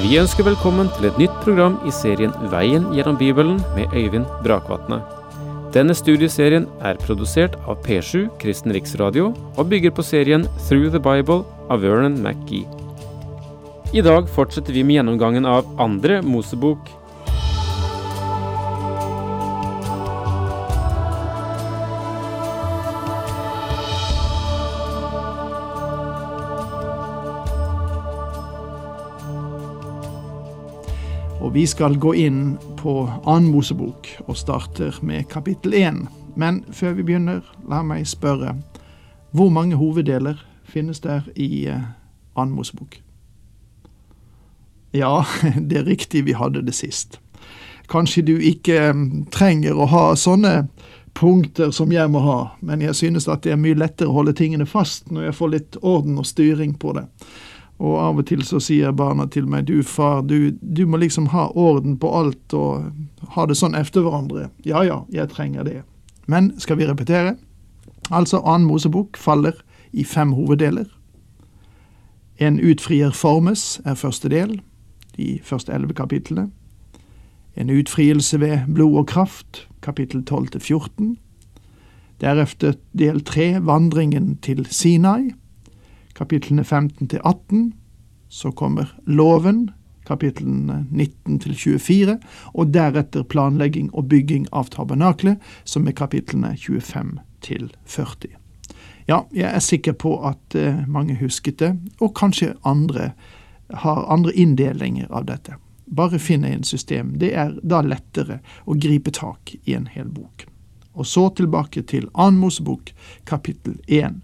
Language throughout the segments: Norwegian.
Vi ønsker velkommen til et nytt program i serien Veien gjennom Bibelen med Øyvind Brakvatne. Denne studieserien produsert av P7 Kristen Riksradio og bygger på serien Through the Bible av Vernon McGee. I dag fortsetter vi med gjennomgangen av andre Mosebok. Og vi skal gå inn på 2. Mosebok og starter med kapittel 1. Men før vi begynner, la meg spørre, hvor mange hoveddeler finnes der i 2. Mosebok? Ja, det riktig, vi hadde det sist. Kanskje du ikke trenger å ha sånne punkter som jeg må ha, men jeg synes at det mye lettere å holde tingene fast når jeg får litt orden og styring på det. Og av og til så sier barna til meg, du far, du må liksom ha orden på alt og ha det sånn efter hverandre. Ja, jeg trenger det. Men skal vi repetere? Altså 2. Mosebok faller i 5 hoveddeler. En utfrier formes første del, de første 11 kapitlene. En utfrielse ved blod og kraft, kapittel 12-14. Derefter del 3, vandringen til Sinai, kapitlene 15-18, så kommer loven, kapitlene 19-24, og deretter planlegging og bygging av tabernaklet, som kapitlene 25-40. Ja, jeg sikker på at mange husket det, og kanskje andre har andre inndelinger av dette. Bare finne en system, det da lettere å gripe tak i en hel bok. Og så tilbake til 2. Mosebok, kapittel 1.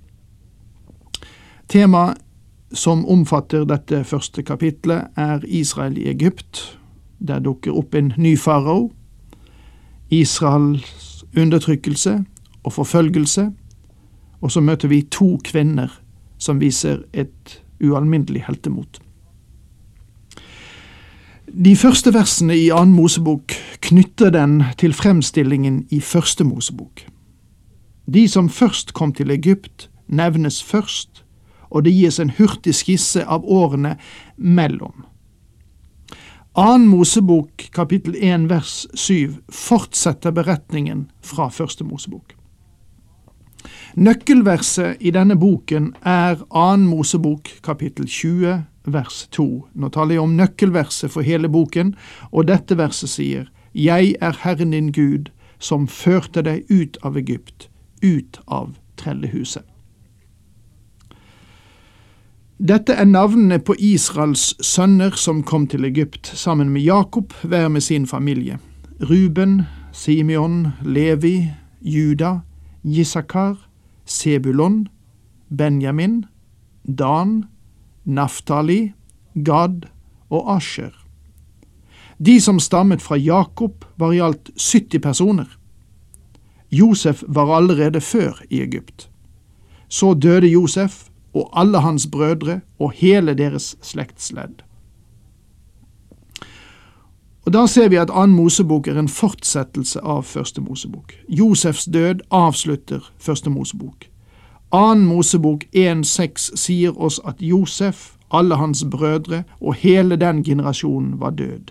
Tema som omfatter dette første kapitlet Israel i Egypt. Der dukker opp en ny farao, Israels undertrykkelse og forfølgelse, og så møter vi 2 kvinner som viser et ualminnelig heltemot. De første versene i 2. Mosebok knytter den til fremstillingen i 1. Mosebok. De som først kom til Egypt nevnes først, og det gis en hurtig skisse av årene mellom. 2. Mosebok, kapittel 1, vers 7, fortsetter beretningen fra 1. Mosebok. Nøkkelverset i denne boken 2. Mosebok, kapittel 20, vers 2. Nå taler jeg om nøkkelverset for hele boken, og dette verset sier, «Jeg Herren din Gud, som førte deg ut av Egypt, ut av trellehuset». Dette navnene på Israels sønner som kom til Egypt sammen med Jakob, hver med sin familie. Ruben, Simeon, Levi, Juda, Issakar, Sebulon, Benjamin, Dan, Naftali, Gad og Asher. De som stammet fra Jakob var i alt 70 personer. Josef var allerede før i Egypt. Så døde Josef, og alle hans brødre og hele deres slektsledd. Og da ser vi at 2. Mosebok en fortsettelse av 1. Mosebok. Josefs død avslutter 1. Mosebok. 2. Mosebok 1,6 sier oss at Josef, alle hans brødre og hele den generasjonen var død.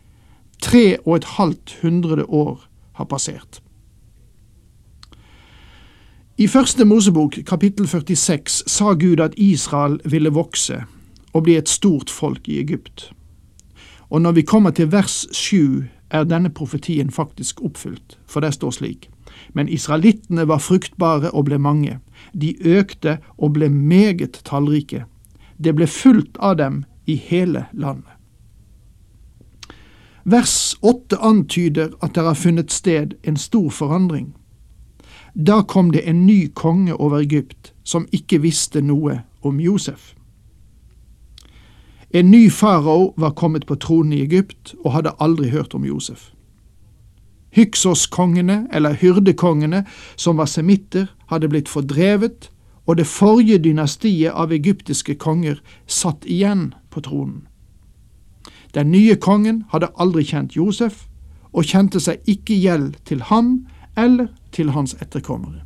3,5 år har passert. I 1. Mosebok, kapittel 46, sa Gud at Israel ville vokse og bli et stort folk i Egypt. Og når vi kommer til vers 7, denne profetien faktisk oppfylt, for det står slik. Men israelittene var fruktbare og ble mange. De økte og ble meget tallrike. Det ble fullt av dem i hele landet. Vers 8 antyder at det har funnet sted en stor forandring. Da kom det en ny konge over Egypt, som ikke visste noe om Josef. En ny farao var kommet på tronen i Egypt, og hadde aldri hørt om Josef. Hyksos-kongene, eller hyrdekongene, som var semitter, hadde blitt fordrevet, og det forrige dynastiet av egyptiske konger satt igjen på tronen. Den nye kongen hadde aldri kjent Josef, og kjente seg ikke gjeld til ham, eller til hans etterkommere.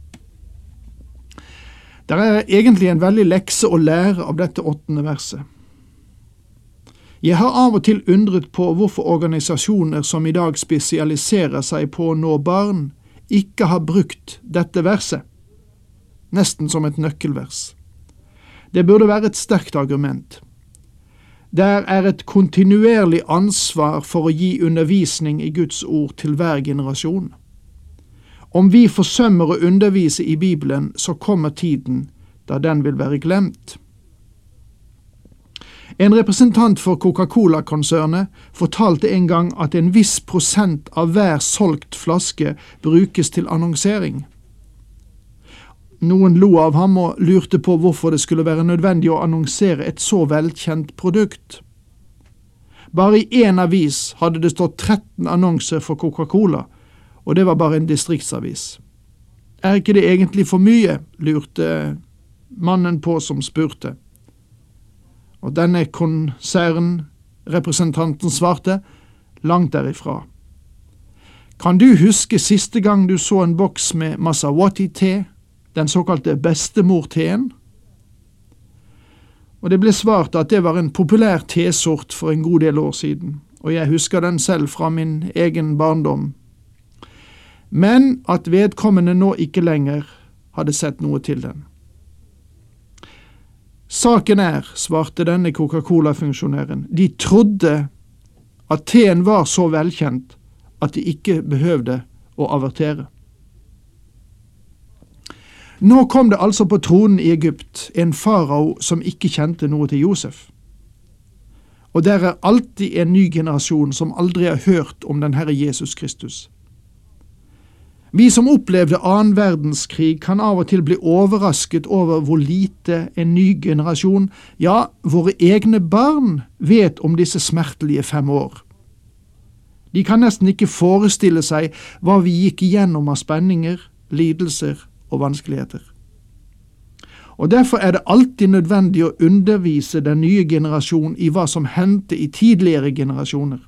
Det egentlig en veldig lekse å lære av dette 8. verset. Jeg har av og til undret på hvorfor organisasjoner som i dag spesialiserer seg på å nå barn, ikke har brukt dette verset, nesten som et nøkkelvers. Det burde være et sterkt argument. Der er et kontinuerlig ansvar for å gi undervisning i Guds ord til hver generasjon. Om vi forsømmer å undervise i Bibelen, så kommer tiden da den vil være glemt. En representant for Coca-Cola-konsernet fortalte en gang at en viss prosent av hver solgt flaske brukes til annonsering. Noen lo av ham og lurte på hvorfor det skulle være nødvendig å annonsere et så velkjent produkt. Bare i en avis hadde det stått 13 annonser for Coca-Cola, og det var bare en distriktsavis. Er ikke det egentlig for mye, lurte mannen på som spurte. Og denne konsernrepresentanten svarte, langt derifra. Kan du huske siste gang du så en boks med Masawaty-te, den såkalte bestemor-teen? Og det ble svart at det var en populær tesort for en god del år siden, og jeg husker den selv fra min egen barndom. Men at vedkommende nå ikke lenger hadde sett noe til den. Saken er, svarte denne Coca-Cola-funksjonæren, de trodde at teen var så velkjent at de ikke behøvde å avertere. Nå kom det altså på tronen i Egypt en farao som ikke kjente noe til Josef. Og der er alltid en ny generasjon som aldri har hørt om den Herre Jesus Kristus. Vi som opplevde annen verdenskrig kan av og til bli overrasket over hvor lite en ny generasjon, ja, våre egne barn, vet om disse smertelige 5 år. De kan nesten ikke forestille seg hva vi gikk igjennom av spenninger, lidelser og vanskeligheter. Og derfor er det alltid nødvendig å undervise den nye generasjon i hva som hendte i tidligere generasjoner.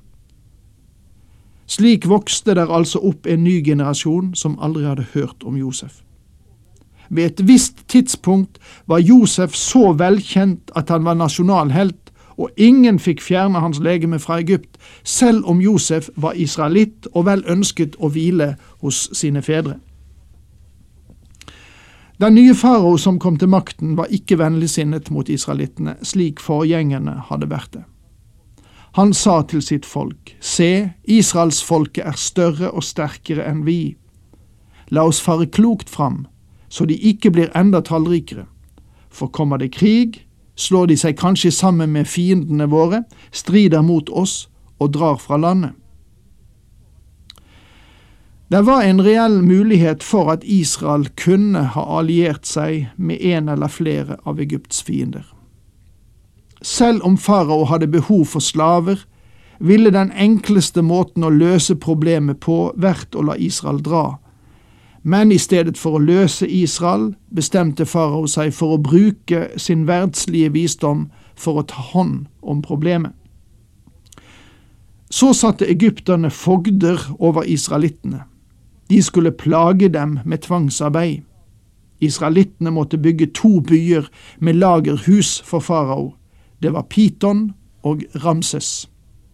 Slik vokste der altså opp en ny generasjon som aldri hadde hørt om Josef. Ved et visst tidspunkt var Josef så velkjent at han var nasjonalhelt, og ingen fikk fjerne hans legeme fra Egypt, selv om Josef var israelitt og vel ønsket å hvile hos sine fedre. Den nye farao som kom til makten var ikke vennligsinnet mot israelittene, slik forgjengerne hadde vært det. Han sa til sitt folk, se, Israelsfolket er større og sterkere enn vi. La oss fare klokt fram, så de ikke blir enda tallrikere. For kommer det krig, slår de seg kanskje sammen med fiendene våre, strider mot oss og drar fra landet. Det var en reell mulighet for at Israel kunne ha alliert seg med en eller flere av Egypts fiender. Selv om farao hadde behov for slaver, ville den enkleste måten å løse problemet på vært å la Israel dra. Men i stedet for å løse Israel, bestemte farao seg for å bruke sin verdslige visdom for å ta hånd om problemet. Så satte egypterne fogder over israelittene. De skulle plage dem med tvangsarbeid. Israelittene måtte bygge 2 byer med lagerhus for farao. Det var Piton og Ramses.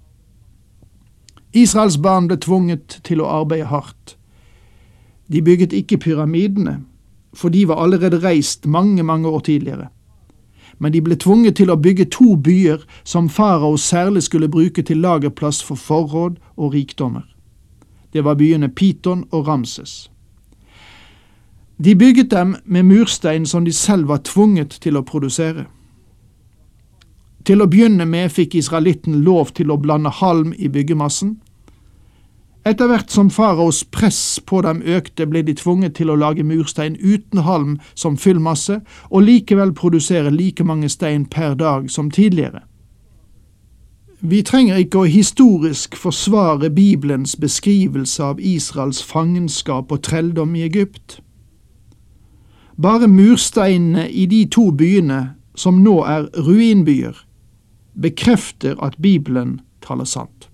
Israels barn ble tvunget til å arbeide hardt. De bygget ikke pyramidene, for de var allerede reist mange år tidligere. Men de ble tvunget til å bygge 2 byer som farao særlig skulle bruke til lagerplass for forråd og rikdommer. Det var byene Piton og Ramses. De bygget dem med murstein som de selv var tvunget til å produsere. Til å begynne med fikk israelitten lov til å blande halm i byggemassen. Etter hvert som faraos press på dem økte, ble de tvunget til å lage murstein uten halm som fyllmasse, og likevel produsere like mange stein per dag som tidligere. Vi trenger ikke å historisk forsvare Bibelens beskrivelse av Israels fangenskap og trelldom i Egypt. Bare mursteinene i de 2 byene, som nå er ruinbyer, bekrefter at Bibelen taler sant.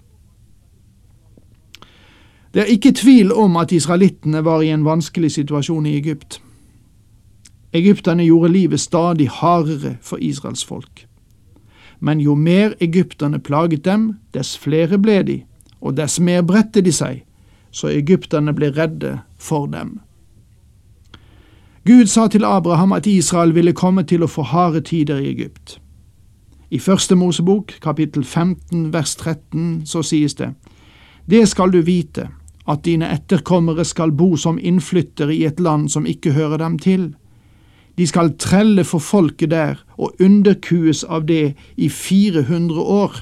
Det er ikke tvil om at israelittene var i en vanskelig situasjon i Egypt. Egypterne gjorde livet stadig hardere for Israels folk. Men jo mer egypterne plaget dem, dess flere ble de, og dess mer bredte de seg, så egypterne ble redde for dem. Gud sa til Abraham at Israel ville komme til å få harde tider i Egypt. I første Mosebok, kapittel 15, vers 13, så sies det: «Det skal du vite, at dine etterkommere skal bo som innflyttere i et land som ikke hører dem til. De skal trelle for folket der og underkues av det i 400 år.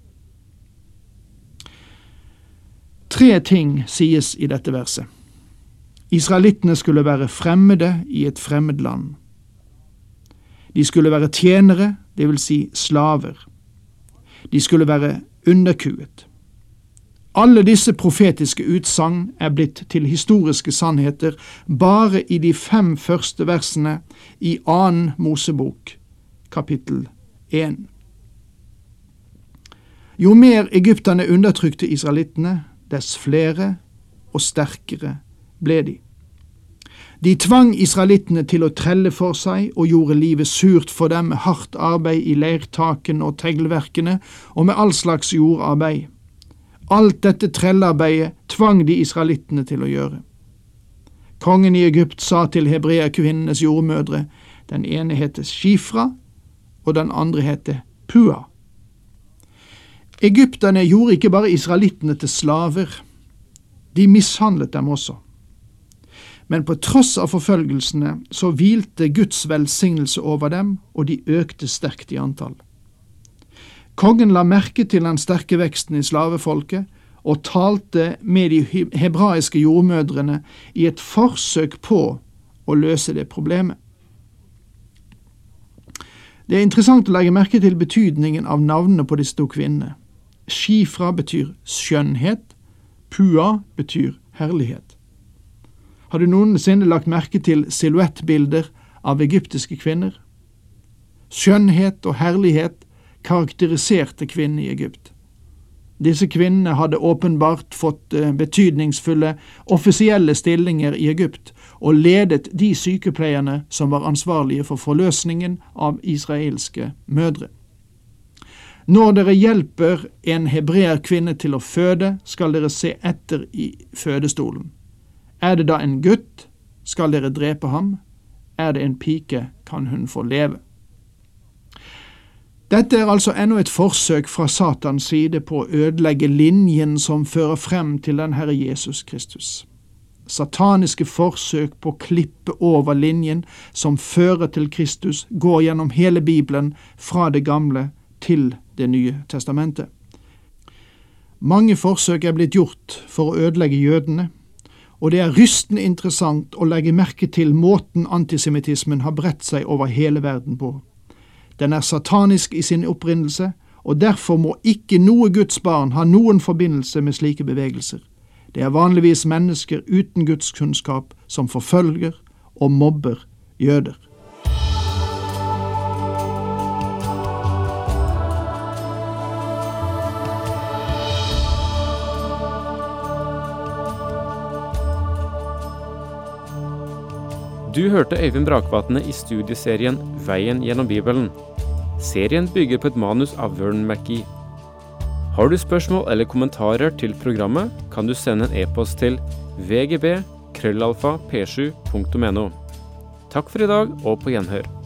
3 ting sies i dette verset. Israelittene skulle være fremmede i et fremmed land. De skulle være tjenere, det vil si slaver. De skulle være underkuet. Alle disse profetiske utsagn er blitt til historiske sannheter bare i de 5 første versene i 2. Mosebok, kapittel 1. Jo mer egypterne undertrykte israelittene, dess flere og sterkere ble de. De tvang israelittene til å trelle for seg og gjorde livet surt for dem med hardt arbeid i leirtakene og teglverkene og med all slags jordarbeid. Alt dette trellearbeidet tvang de israelittene til å gjøre. Kongen i Egypt sa til hebreerkvinnenes jordmødre, den ene heter Shifra, og den andre heter Pua. Egypterne gjorde ikke bare israelittene til slaver, de mishandlet dem også. Men på tross av forfølgelsene så hvilte Guds velsignelse over dem, og de økte sterkt i antall. Kongen la merke til den sterke veksten i slavefolket, og talte med de hebraiske jordmødrene i et forsøk på å løse det problemet. Det er interessant å legge merke til betydningen av navnene på disse 2 kvinnene. Shifra betyr skjønnhet, Pua betyr herlighet. Har du noensinne lagt merke til silhuettbilder av egyptiske kvinner? Skjønnhet og herlighet karakteriserte kvinnene i Egypt. Disse kvinnene hadde åpenbart fått betydningsfulle offisielle stillinger i Egypt og ledet de sykepleierne som var ansvarlige for forløsningen av israelske mødre. Når dere hjelper en hebreer kvinne til å føde, skal dere se etter i fødestolen. Er det da en gutt, skal dere drepe ham. Er det en pike, kan hun få leve. Dette er altså enda et forsøk fra Satans side på å ødelegge linjen som fører frem til den Herre Jesus Kristus. Sataniske forsøk på å klippe over linjen som fører til Kristus går gjennom hele Bibelen fra det gamle til det nye testamentet. Mange forsøk er blitt gjort for å ødelegge jødene, og det er rystende interessant å legge merke til måten antisemitismen har bredt seg over hele verden på. Den er satanisk i sin opprinnelse, og derfor må ikke noe Guds barn ha noen forbindelse med slike bevegelser. Det er vanligvis mennesker uten Guds kunnskap som forfølger og mobber jøder. Du hørte Øyvind Brakvatne i studieserien Veien gjennom Bibelen. Serien bygger på et manus av Vern McGee. Har du spørsmål eller kommentarer til programmet, kan du sende en e-post til vgb@p7.no. Takk for i dag, og på gjenhør.